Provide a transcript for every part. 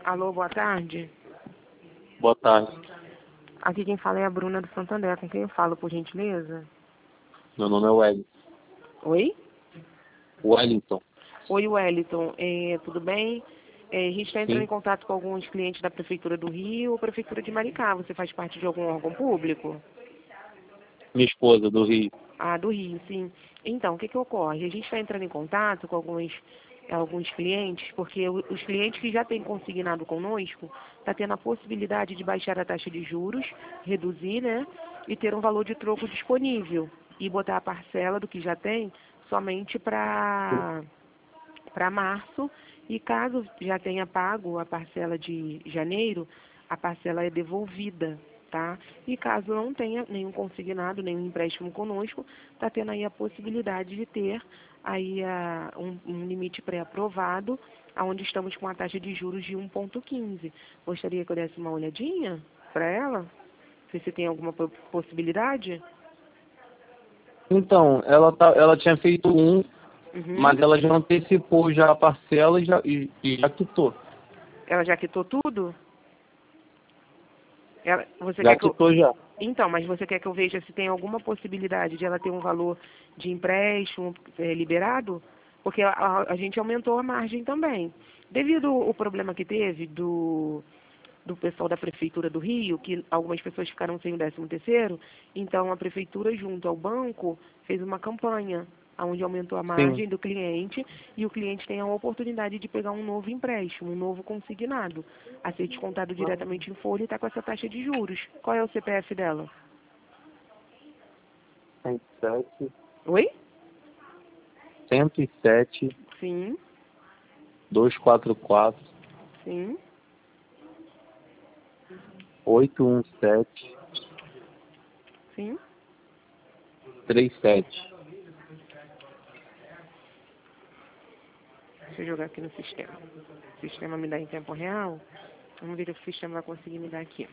Alô, boa tarde. Boa tarde. Aqui quem fala é a Bruna do Santander. Com quem eu falo, por gentileza? Meu nome é Wellington. Oi? Wellington. Oi, Wellington. Tudo bem? A gente está entrando Sim. em contato com alguns clientes da Prefeitura do Rio ou Prefeitura de Maricá. Você faz parte de algum órgão público? Minha esposa, do Rio. Ah, do Rio, sim. Então, o que que ocorre? A gente está entrando em contato com alguns clientes, porque os clientes que já têm consignado conosco está tendo a possibilidade de baixar a taxa de juros, reduzir, né? E ter um valor de troco disponível. E botar a parcela do que já tem somente para março. E caso já tenha pago a parcela de janeiro, a parcela é devolvida, tá? E caso não tenha nenhum consignado, nenhum empréstimo conosco, está tendo aí a possibilidade de ter aí um limite pré-aprovado, onde estamos com a taxa de juros de 1,15. Gostaria que eu desse uma olhadinha para ela? Não sei se tem alguma possibilidade. Então, ela tinha feito Uhum. mas ela já antecipou já a parcela e já quitou. Ela já quitou tudo? Você Já quer que eu... quitou já. Então, mas você quer que eu veja se tem alguma possibilidade de ela ter um valor de empréstimo liberado? Porque a gente aumentou a margem também. Devido ao problema que teve do pessoal da Prefeitura do Rio, que algumas pessoas ficaram sem o 13º, então a Prefeitura, junto ao banco, fez uma campanha onde aumentou a margem Sim. do cliente e o cliente tem a oportunidade de pegar um novo empréstimo, um novo consignado, a ser descontado diretamente em folha e está com essa taxa de juros. Qual é o CPF dela? 107, Oi? 107, Sim, 244, sim, 817, sim. 37. Deixa eu jogar aqui no sistema. O sistema me dá em tempo real. Vamos ver o que o sistema vai conseguir me dar aqui.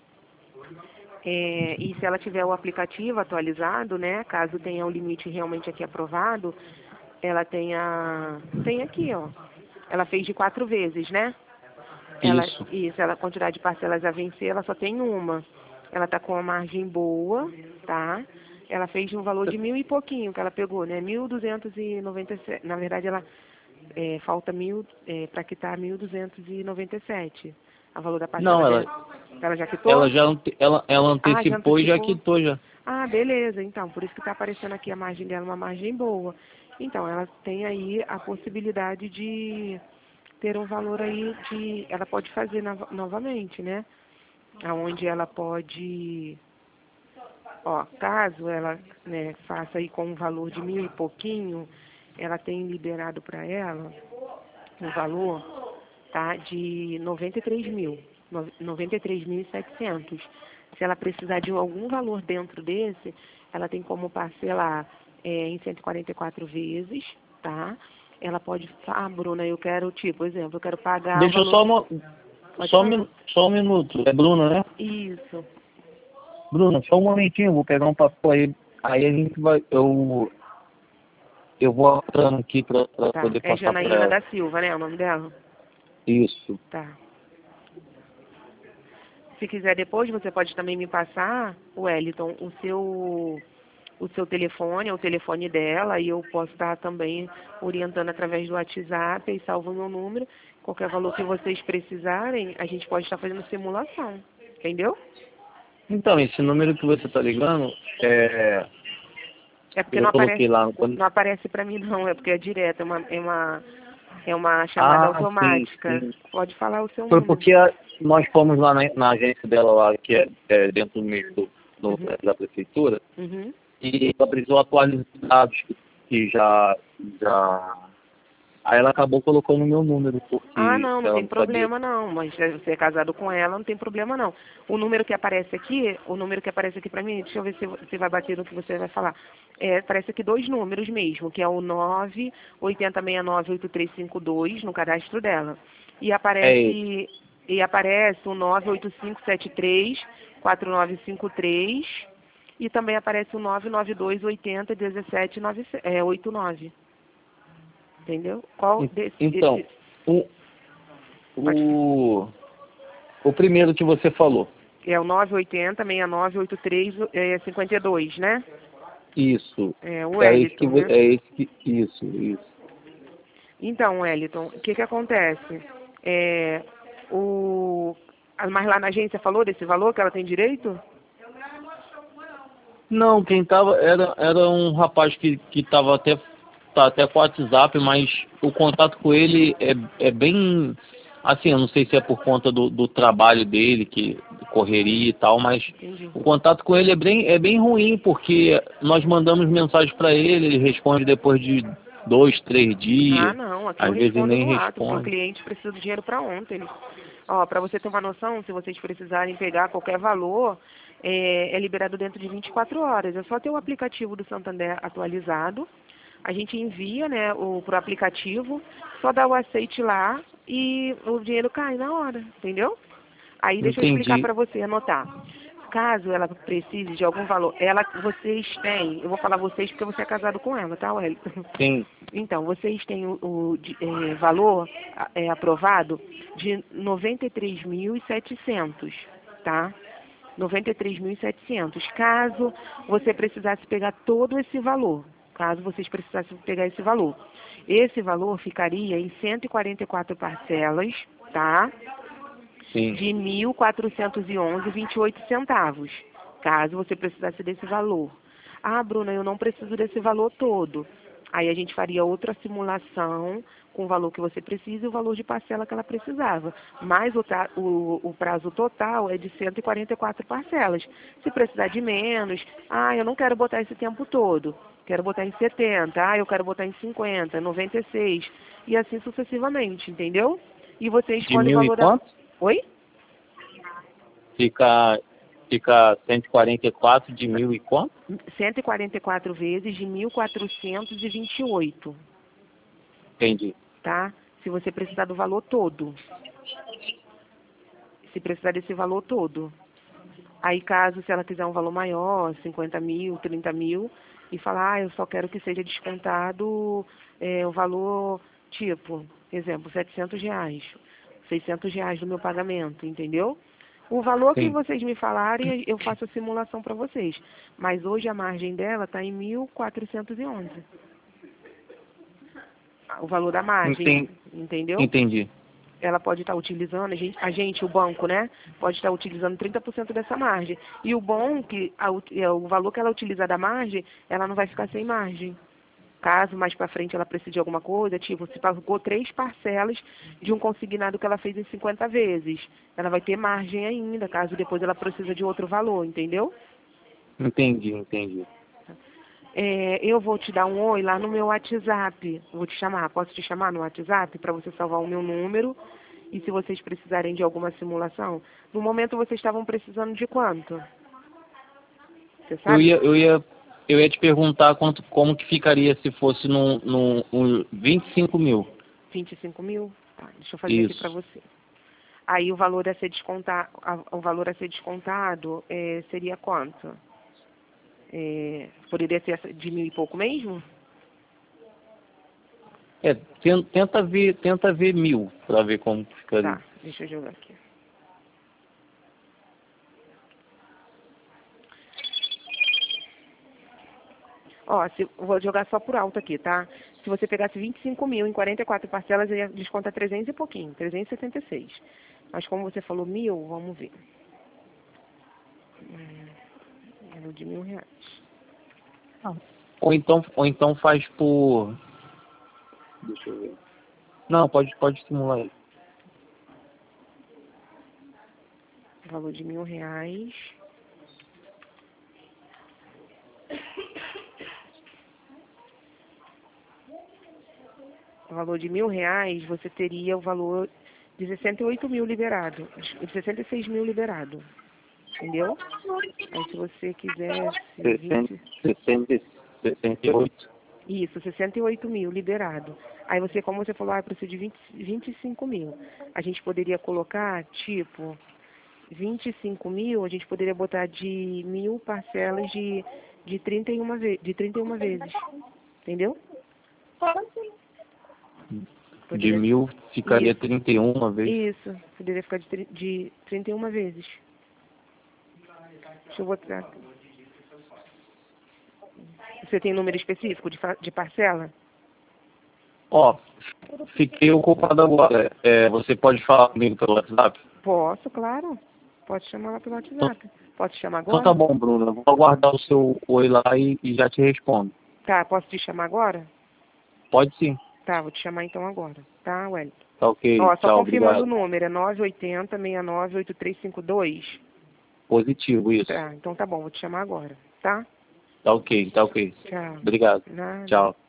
E se ela tiver o aplicativo atualizado, né, caso tenha o limite realmente aqui aprovado, ela tem aqui, ó. Ela fez de 4 vezes, né? Isso. A quantidade de parcelas a vencer, ela só tem uma. Ela tá com uma margem boa, tá? Ela fez de um valor de 1.000 e pouquinho que ela pegou, né? 1.297. Na verdade, ela falta 1.000 para quitar 1.297. O valor da parcela Não, dela. Ela já quitou? ela Ah, já antecipou e já antecipou. quitou já. Ah, beleza. Então, por isso que está aparecendo aqui a margem dela, uma margem boa. Então, ela tem aí a possibilidade de ter um valor aí de... Ela pode fazer novamente, né? Onde ela pode... Ó, caso ela, né, faça aí com um valor de 1.000 e pouquinho, ela tem liberado para ela um valor, tá, de 93 mil, 93.700. Se ela precisar de algum valor dentro desse, ela tem como parcelar em 144 vezes, tá? Ela pode falar, Bruna, eu quero, tipo, exemplo, eu quero pagar o Deixa eu valor... Pode falar. só um minuto. É Bruna, né? Isso. Bruna, só um momentinho, vou pegar um papel aí. Aí a gente vai. Eu vou anotando aqui pra Tá. poder É passar pra Janaína ela. da Silva, né? O nome dela? Isso. Tá. Se quiser depois, você pode também me passar, Wellington, o seu telefone, o telefone dela, e eu posso estar também orientando através do WhatsApp e salvo o meu número. Qualquer valor que vocês precisarem, a gente pode estar fazendo simulação. Entendeu? Então, esse número que você tá ligando, É porque eu já coloquei lá. não aparece para mim não, é porque é direto, é uma chamada Sim, automática. sim. Pode falar o seu Foi número. porque nós fomos lá na agência dela lá, que é dentro do meio Uhum. da prefeitura, Uhum. e ela precisou atualizar os dados que já. Aí ela acabou colocando o meu número, Ah, porque não, não ela tem não sabia. problema não, mas se você é casado com ela, não tem problema não. O número que aparece aqui para mim, deixa eu ver se vai bater no que você vai falar. Aparece aqui 2 números mesmo, que é o 980698352 no cadastro dela. E É esse. aparece o 985734953 e também aparece o 992801789. Entendeu? Qual Então, desse... o O primeiro que você falou. É o 980-6983-52, né? Isso. É o Wellington, né? Isso. Então, Wellington, o que acontece? Mas lá na agência falou desse valor que ela tem direito? Não, quem tava era um rapaz que tava tá até com o WhatsApp, mas o contato com ele é bem assim, eu não sei se é por conta do trabalho dele, que correria e tal, mas Entendi. o contato com ele é bem ruim, porque nós mandamos mensagem para ele responde depois de 2, 3 Ah, dias, não, aqui eu às vezes respondo nem no ato, porque o responde. cliente precisa do dinheiro para ontem. Ó, para você ter uma noção, se vocês precisarem pegar qualquer valor, é liberado dentro de 24 horas. É só ter o aplicativo do Santander atualizado. A gente envia, né, pro aplicativo, só dá o aceite lá e o dinheiro cai na hora, entendeu? Aí deixa eu explicar Entendi. para você anotar. Caso ela precise de algum valor, vocês têm, eu vou falar vocês porque você é casado com ela, tá, Wellington? Sim. Então, vocês têm valor aprovado de 93.700, tá? 93.700. Caso você precisasse pegar todo esse valor, caso vocês precisassem pegar esse valor ficaria em 144 parcelas, tá? Sim. De 1.411,28 centavos, caso você precisasse desse valor. Ah, Bruna, eu não preciso desse valor todo. Aí a gente faria outra simulação com o valor que você precisa e o valor de parcela que ela precisava. Mas o prazo total é de 144 parcelas. Se precisar de menos, eu não quero botar esse tempo todo. Quero botar em 70, eu quero botar em 50, 96 e assim sucessivamente, entendeu? E você De escolhe o mil e valor da... quanto? Oi? Fica 144 de mil e quanto? 144 vezes de 1.428, Entendi. tá? Se você precisar do valor todo. Se precisar desse valor todo. Aí, se ela quiser um valor maior, 50 mil, 30 mil, e falar, eu só quero que seja descontado o valor, tipo, exemplo, R$ 700, R$ 600 do meu pagamento, entendeu? O valor que Sim. vocês me falarem, eu faço a simulação para vocês. Mas hoje a margem dela está em 1.411. O valor da margem, entendeu? Entendi. Ela pode estar utilizando, o banco, né? Pode estar utilizando 30% dessa margem. E o bom que o valor que ela utiliza da margem, ela não vai ficar sem margem. Caso mais para frente ela precise de alguma coisa, tipo, se pagou 3 parcelas de um consignado que ela fez em 50 vezes, ela vai ter margem ainda, caso depois ela precisa de outro valor, entendeu? Entendi. Eu vou te dar um oi lá no meu WhatsApp. Vou te chamar. Posso te chamar no WhatsApp para você salvar o meu número? E se vocês precisarem de alguma simulação? No momento vocês estavam precisando de quanto? Você sabe? Eu ia te perguntar como que ficaria se fosse no 25 mil. 25 mil? Tá, deixa eu fazer aqui para Isso. você. Aí o valor a ser descontado, seria quanto? Poderia ser de 1.000 e pouco mesmo? Tenta ver 1.000 para ver como que ficaria. Tá, deixa eu jogar aqui. Ó, vou jogar só por alto aqui, tá? Se você pegasse 25 mil em 44 parcelas, ia descontar 300 e pouquinho, 376. Mas como você falou 1.000, vamos ver. Valor de R$ 1.000. Ou então faz por... Deixa eu ver. Não, pode estimular aí. Valor de R$ 1.000. O valor de R$ 1.000, você teria o valor de 68 mil liberado, de 66 mil liberado, entendeu? Aí se você quisesse 68. Isso, 68 mil liberado. Aí você, como você falou, precisa de 25 mil. A gente poderia colocar, tipo, 25 mil, a gente poderia botar de 1.000 parcelas de 31 vezes, entendeu? De 1.000 ficaria Isso. 31 vezes. Isso, poderia ficar de 31 vezes. Deixa eu botar. Você tem número específico de parcela? Ó, fiquei ocupado agora. Você pode falar comigo pelo WhatsApp? Posso, claro. Pode chamar lá pelo WhatsApp. Pode chamar Então agora? tá bom, Bruno. Eu vou aguardar o seu oi lá e já te respondo. Tá, posso te chamar agora? Pode sim. Tá, vou te chamar então agora. Tá, Wellington? Tá ok. Ó, só Tchau, confirmando o obrigado. número, é 980-698352. Positivo, isso. Tá, então tá bom, vou te chamar agora, tá? Tá ok, tá ok. Tchau. Obrigado. Nada. Tchau.